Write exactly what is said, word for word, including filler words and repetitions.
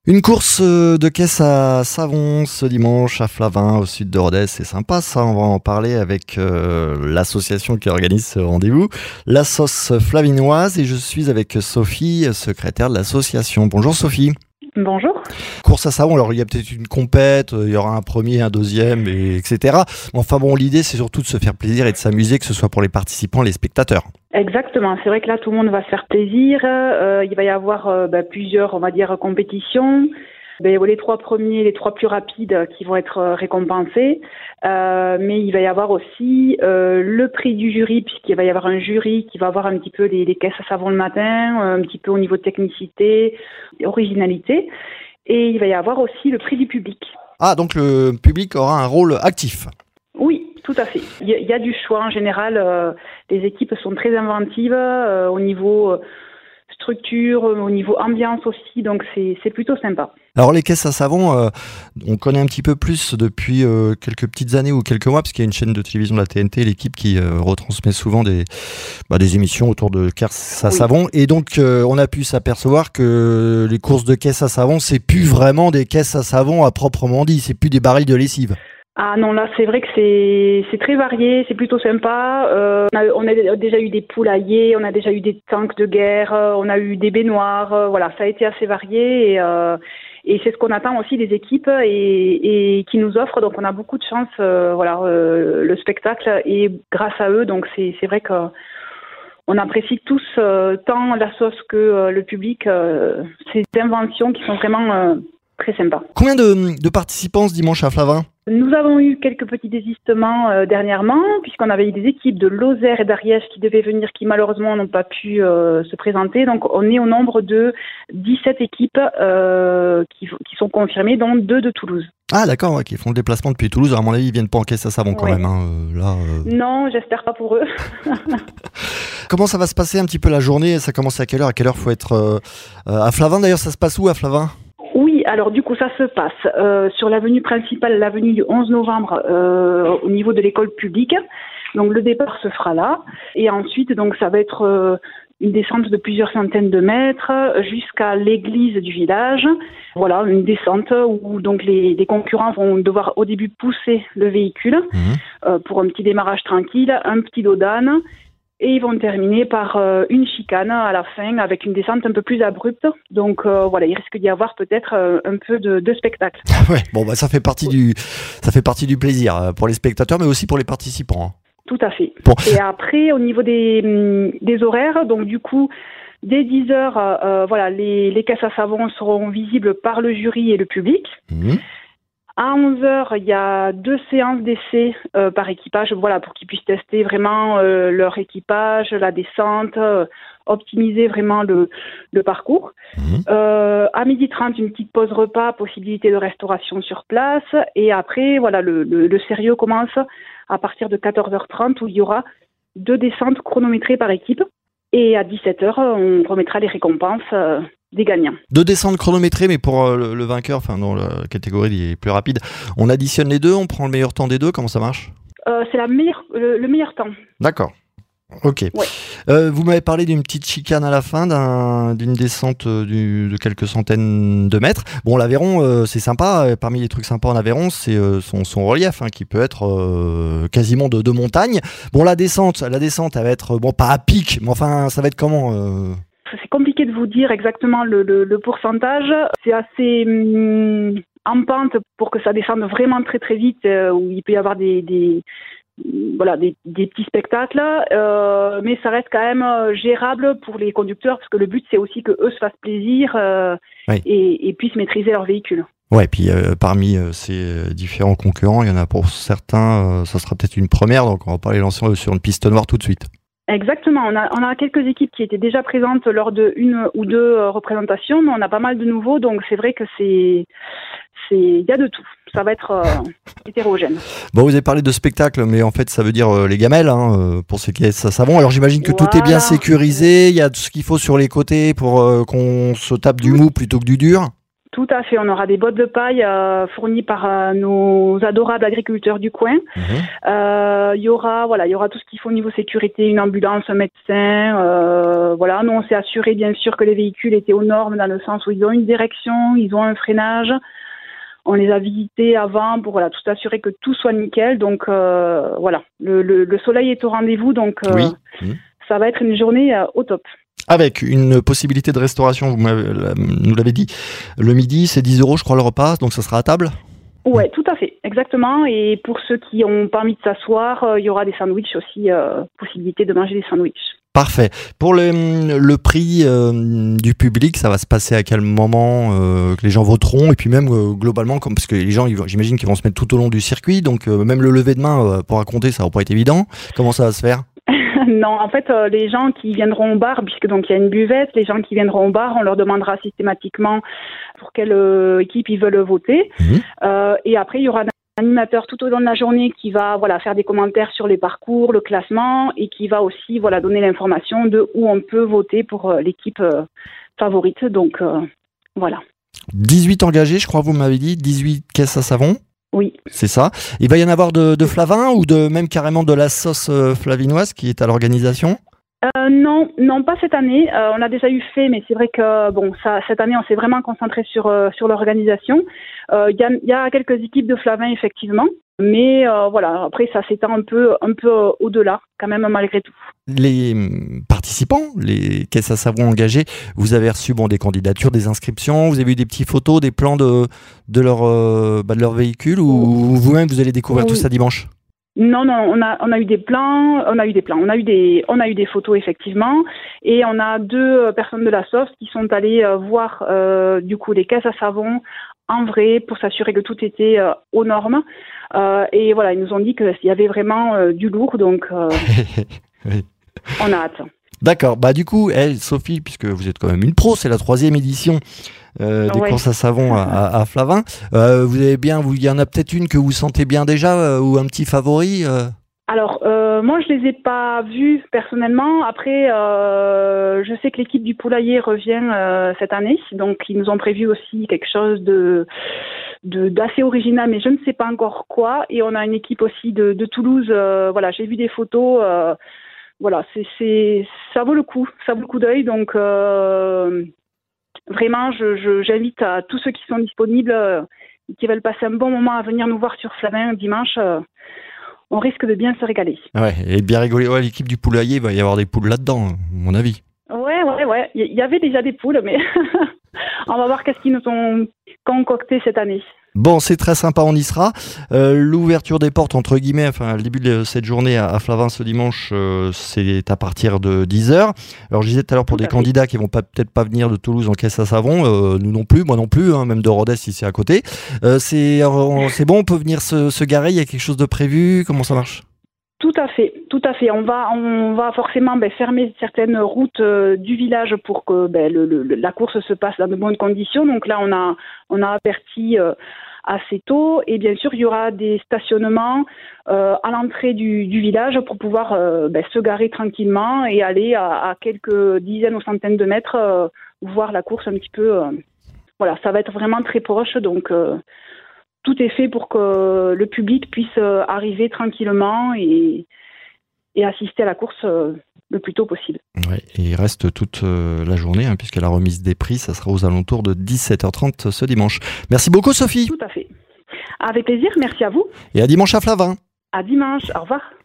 Une course euh, de caisse à savon ce dimanche à Flavin, au sud de Rodez. C'est sympa ça, on va en parler avec euh, l'association qui organise ce rendez-vous, la sauce flavinoise, et je suis avec Sophie, secrétaire de l'association. Bonjour Sophie. Bonjour. Course à savon, alors il y a peut-être une compète, il y aura un premier, un deuxième, et, etc. Enfin bon, l'idée c'est surtout de se faire plaisir et de s'amuser, que ce soit pour les participants et les spectateurs. Exactement, c'est vrai que là tout le monde va se faire plaisir, euh, il va y avoir euh, bah, plusieurs, on va dire, compétitions. Ben, les trois premiers, les trois plus rapides qui vont être récompensés, euh, mais il va y avoir aussi euh, le prix du jury, puisqu'il va y avoir un jury qui va avoir un petit peu les, les caisses à savon le matin, un petit peu au niveau de technicité, originalité, et il va y avoir aussi le prix du public. Ah, donc le public aura un rôle actif. Oui, tout à fait. Il y, y a du choix en général, euh, les équipes sont très inventives euh, au niveau euh, structure, au niveau ambiance aussi, donc c'est, c'est plutôt sympa. Alors les caisses à savon, euh, on connaît un petit peu plus depuis euh, quelques petites années ou quelques mois, parce qu'il y a une chaîne de télévision de la T N T, l'équipe qui euh, retransmet souvent des, bah, des émissions autour de caisses à oui. savon, et donc euh, on a pu s'apercevoir que les courses de caisses à savon, c'est plus vraiment des caisses à savon à proprement dit, c'est plus des barils de lessive. Ah non, là c'est vrai que c'est c'est très varié, c'est plutôt sympa. Euh, on, a, on a déjà eu des poulaillers, on a déjà eu des tanks de guerre, on a eu des baignoires, euh, voilà, ça a été assez varié et, euh, et c'est ce qu'on attend aussi des équipes et, et qui nous offrent. Donc on a beaucoup de chance, euh, voilà, euh, le spectacle et grâce à eux, donc c'est c'est vrai que on apprécie tous euh, tant la sauce que euh, le public euh, ces inventions qui sont vraiment euh, très sympas. Combien de, de participants ce dimanche à Flavin ? Nous avons eu quelques petits désistements euh, dernièrement, puisqu'on avait eu des équipes de Lozère et d'Ariège qui devaient venir, qui malheureusement n'ont pas pu euh, se présenter. Donc on est au nombre de dix-sept équipes euh, qui, qui sont confirmées, dont deux de Toulouse. Ah d'accord, ouais, qui font le déplacement depuis Toulouse. Alors, à mon avis, ils viennent pas en caisse à savon quand ouais. même. Hein, euh, là, euh... Non, j'espère pas pour eux. Comment ça va se passer un petit peu la journée ? Ça commence à quelle heure ? À quelle heure faut être euh, à Flavin ? D'ailleurs, ça se passe où à Flavin ? Oui, alors du coup ça se passe euh, sur l'avenue principale, l'avenue du onze novembre, euh, au niveau de l'école publique. Donc le départ se fera là, et ensuite donc ça va être euh, une descente de plusieurs centaines de mètres jusqu'à l'église du village. Voilà, une descente où donc les, les concurrents vont devoir au début pousser le véhicule mmh. euh, pour un petit démarrage tranquille, un petit dos d'âne. Et ils vont terminer par euh, une chicane à la fin avec une descente un peu plus abrupte. Donc euh, voilà, il risque d'y avoir peut-être euh, un peu de, de spectacle. Ouais, bon bah ça fait partie du ça fait partie du plaisir pour les spectateurs, mais aussi pour les participants. Tout à fait. Bon. Et après, au niveau des des horaires, donc du coup, dès dix heures, euh, voilà, les les caisses à savon seront visibles par le jury et le public. Mmh. À onze heures, il y a deux séances d'essai euh, par équipage, voilà, pour qu'ils puissent tester vraiment euh, leur équipage, la descente, euh, optimiser vraiment le, le parcours. Mmh. Euh, à midi trente, une petite pause repas, possibilité de restauration sur place. Et après, voilà, le, le, le sérieux commence à partir de quatorze heures trente, où il y aura deux descentes chronométrées par équipe. Et à dix-sept heures, on remettra les récompenses euh, des gagnants. Deux descentes chronométrées, mais pour euh, le, le vainqueur, enfin dans la catégorie les plus rapides, on additionne les deux, on prend le meilleur temps des deux, comment ça marche ? euh, C'est la meilleure, le, le meilleur temps. D'accord. Ok. Ouais. Euh, vous m'avez parlé d'une petite chicane à la fin, d'un, d'une descente euh, du, de quelques centaines de mètres. Bon, l'Aveyron, euh, c'est sympa. Parmi les trucs sympas en Aveyron, c'est euh, son, son relief, hein, qui peut être euh, quasiment de, de montagne. Bon, la descente, la descente, elle va être, bon, pas à pic, mais enfin, ça va être comment euh... C'est compliqué de vous dire exactement le, le, le pourcentage. C'est assez hum, en pente pour que ça descende vraiment très très vite, euh, où il peut y avoir des... des Voilà, des, des petits spectacles, euh, mais ça reste quand même gérable pour les conducteurs, parce que le but c'est aussi que eux se fassent plaisir euh, oui. et, et puissent maîtriser leur véhicule. Ouais, et puis euh, parmi euh, ces différents concurrents, il y en a pour certains, euh, ça sera peut-être une première, donc on va pas les lancer sur une piste noire tout de suite. Exactement, on a, on a quelques équipes qui étaient déjà présentes lors de une ou deux euh, représentations, mais on a pas mal de nouveaux, donc c'est vrai que c'est, c'est, il y a de tout. Ça va être euh, hétérogène. Bon, vous avez parlé de spectacle, mais en fait, ça veut dire euh, les gamelles hein, euh, pour ces caisses à savon. Alors, j'imagine que voilà. Tout est bien sécurisé. Il y a tout ce qu'il faut sur les côtés pour euh, qu'on se tape du mou plutôt que du dur. Tout à fait, on aura des bottes de paille euh, fournies par euh, nos adorables agriculteurs du coin. Il mmh. euh, y aura, voilà, il y aura tout ce qu'il faut au niveau sécurité, une ambulance, un médecin. Euh, voilà, nous on s'est assuré bien sûr que les véhicules étaient aux normes dans le sens où ils ont une direction, ils ont un freinage. On les a visités avant pour voilà tout assurer que tout soit nickel. Donc euh, voilà, le, le, le soleil est au rendez-vous, donc euh, oui. mmh. ça va être une journée euh, au top. Avec une possibilité de restauration, vous nous l'avez dit, le midi, c'est dix euros, je crois, le repas, donc ça sera à table ? Oui, tout à fait, exactement. Et pour ceux qui n'ont pas envie de s'asseoir, euh, il y aura des sandwichs aussi, euh, possibilité de manger des sandwichs. Parfait. Pour le, le prix euh, du public, ça va se passer à quel moment euh, que les gens voteront ? Et puis même euh, globalement, comme, parce que les gens, ils vont, j'imagine qu'ils vont se mettre tout au long du circuit, donc euh, même le lever de main euh, pour raconter, ça va pas être évident. Comment ça va se faire ? Non, en fait, euh, les gens qui viendront au bar, puisque donc il y a une buvette, les gens qui viendront au bar, on leur demandera systématiquement pour quelle euh, équipe ils veulent voter. Mmh. Euh, et après, il y aura un animateur tout au long de la journée qui va voilà faire des commentaires sur les parcours, le classement, et qui va aussi voilà donner l'information de où on peut voter pour euh, l'équipe euh, favorite. Donc euh, voilà. dix-huit engagés, je crois, vous m'avez dit, dix-huit caisses à savon. Oui. C'est ça. Il va y en avoir de, de Flavin ou de même carrément de la sauce flavinoise qui est à l'organisation ? Euh, non, non, pas cette année. Euh, on a déjà eu fait, mais c'est vrai que bon, ça, cette année, on s'est vraiment concentré sur euh, sur l'organisation. Il euh, y a, y a quelques équipes de Flavin effectivement, mais euh, voilà. Après, ça s'étend un peu, un peu euh, au-delà, quand même, malgré tout. Les participants, les caisses à savon engagées, vous avez reçu bon des candidatures, des inscriptions. Vous avez eu des petites photos, des plans de de leur euh, bah, de leur véhicule ou vous-même vous allez découvrir oui. tout ça dimanche ? Non, non, on a on a eu des plans, on a eu des plans, on a eu des on a eu des photos effectivement, et on a deux personnes de la S O S qui sont allées euh, voir euh, du coup les caisses à savon en vrai pour s'assurer que tout était euh, aux normes. Euh, et voilà, ils nous ont dit qu'il y avait vraiment euh, du lourd, donc euh, oui. on a hâte. D'accord, bah du coup, elle, Sophie, puisque vous êtes quand même une pro, c'est la troisième édition euh, des ouais. courses à savon à, à, à Flavin. Euh, vous avez bien, vous, il y en a peut-être une que vous sentez bien déjà euh, ou un petit favori euh... Alors, euh, moi, je les ai pas vus personnellement. Après, euh, je sais que l'équipe du poulailler revient euh, cette année, donc ils nous ont prévu aussi quelque chose de, de d'assez original, mais je ne sais pas encore quoi. Et on a une équipe aussi de, de Toulouse. Euh, voilà, j'ai vu des photos. Euh, Voilà, c'est, c'est, ça vaut le coup, ça vaut le coup d'œil. Donc, euh, vraiment, je, je, j'invite à tous ceux qui sont disponibles, euh, qui veulent passer un bon moment à venir nous voir sur Flavin dimanche. Euh, on risque de bien se régaler. Ouais, et bien rigoler. Ouais, l'équipe du poulailler, il va y avoir des poules là-dedans, à mon avis. Ouais, ouais, ouais. Il y avait déjà des poules, mais on va voir qu'est-ce qu'ils nous ont concocté cette année. Bon, c'est très sympa, on y sera. Euh, l'ouverture des portes, entre guillemets, enfin, le début de cette journée à, à Flavin ce dimanche, euh, c'est à partir de dix heures. Alors, je disais tout à l'heure, pour des candidats qui vont pas, peut-être pas venir de Toulouse en caisse à savon, euh, nous non plus, moi non plus, hein, même de Rodez si c'est à côté. Euh, c'est, euh, c'est bon, on peut venir se, se garer, il y a quelque chose de prévu, comment ça marche ? Tout à fait, tout à fait. On va, on va forcément ben, fermer certaines routes euh, du village pour que ben, le, le, la course se passe dans de bonnes conditions. Donc là, on a, on a averti euh, assez tôt. Et bien sûr, il y aura des stationnements euh, à l'entrée du, du village pour pouvoir euh, ben, se garer tranquillement et aller à, à quelques dizaines ou centaines de mètres euh, voir la course un petit peu. Euh, voilà, ça va être vraiment très proche. Donc euh, tout est fait pour que le public puisse arriver tranquillement et, et assister à la course le plus tôt possible. Ouais, et il reste toute la journée, hein, puisque la remise des prix, ça sera aux alentours de dix-sept heures trente ce dimanche. Merci beaucoup, Sophie. Tout à fait. Avec plaisir, merci à vous. Et à dimanche à Flavin. À dimanche, au revoir.